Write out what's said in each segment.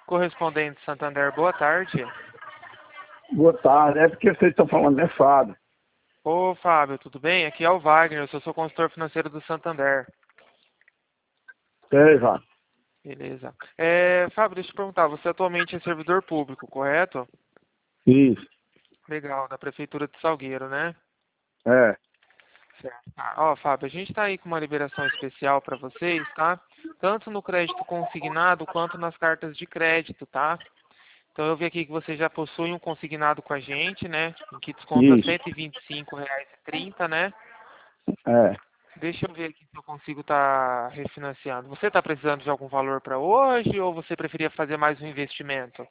correspondente Santander, boa tarde. Boa tarde. É porque vocês estão falando de Fábio. Ô, Fábio, tudo bem? Aqui é o Wagner, eu sou consultor financeiro do Santander. Sei, Vá. Beleza. Fábio, deixa eu te perguntar, você atualmente é servidor público, correto? Isso. Legal, da Prefeitura de Salgueiro, né? É. Certo. Ó, Fábio, a gente está aí com uma liberação especial para vocês, tá? Tanto no crédito consignado quanto nas cartas de crédito, tá? Então eu vi aqui que você já possui um consignado com a gente, né? Em que desconta R$ Isso. 125,30, né? É. Deixa eu ver aqui se eu consigo estar refinanciando. Você está precisando de algum valor para hoje ou você preferia fazer mais um investimento?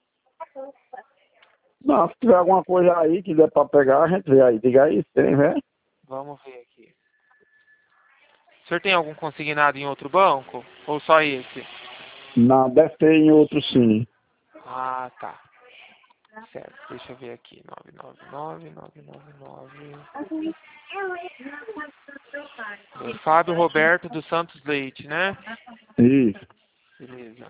Não, se tiver alguma coisa aí que der pra pegar, a gente vê aí. Diga aí, tem, né? Vamos ver aqui. O senhor tem algum consignado em outro banco? Ou só esse? Não, deve ter em outro sim. Ah, tá. Certo, deixa eu ver aqui. 999. É Fábio Roberto dos Santos Leite, né? Isso. Beleza.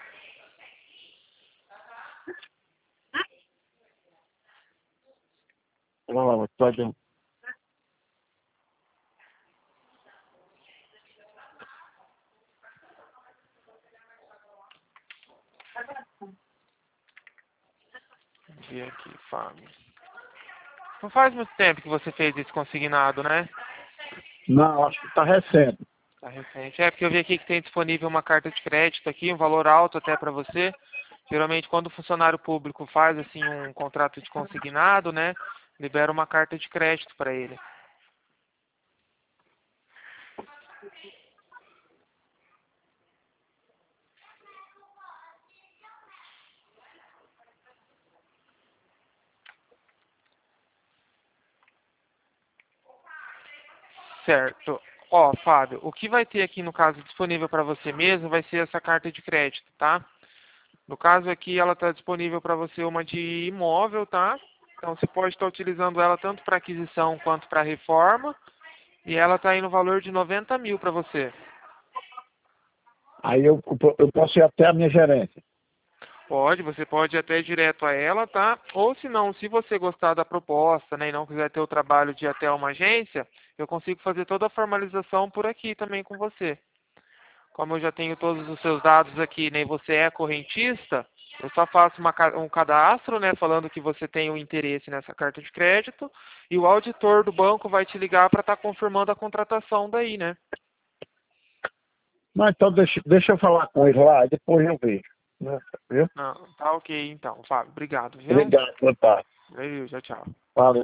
Vamos lá, pode. Vamos ver aqui, Fábio. Não faz muito tempo que você fez esse consignado, né? Não, acho que tá recente. Tá recente. É, porque eu vi aqui que tem disponível uma carta de crédito aqui, um valor alto até para você. Geralmente, quando o funcionário público faz, assim, um contrato de consignado, né? Libera uma carta de crédito para ele. Certo. Ó, Fábio, o que vai ter aqui no caso disponível para você mesmo vai ser essa carta de crédito, tá? No caso aqui, ela está disponível para você uma de imóvel, tá? Então você pode estar utilizando ela tanto para aquisição quanto para reforma. E ela está aí no valor de 90 mil para você. Aí eu posso ir até a minha gerência. Pode, você pode ir até direto a ela, tá? Ou se não, se você gostar da proposta, né, e não quiser ter o trabalho de ir até uma agência, eu consigo fazer toda a formalização por aqui também com você. Como eu já tenho todos os seus dados aqui, né, e você é correntista, eu só faço um cadastro, né, falando que você tem um interesse nessa carta de crédito, e o auditor do banco vai te ligar para estar confirmando a contratação daí, né? Mas então deixa eu falar com ele lá e depois eu vejo. Né? Viu? Não, tá ok então, Fábio. Obrigado, viu? Obrigado, boa tarde. Valeu, tchau, tchau. Valeu.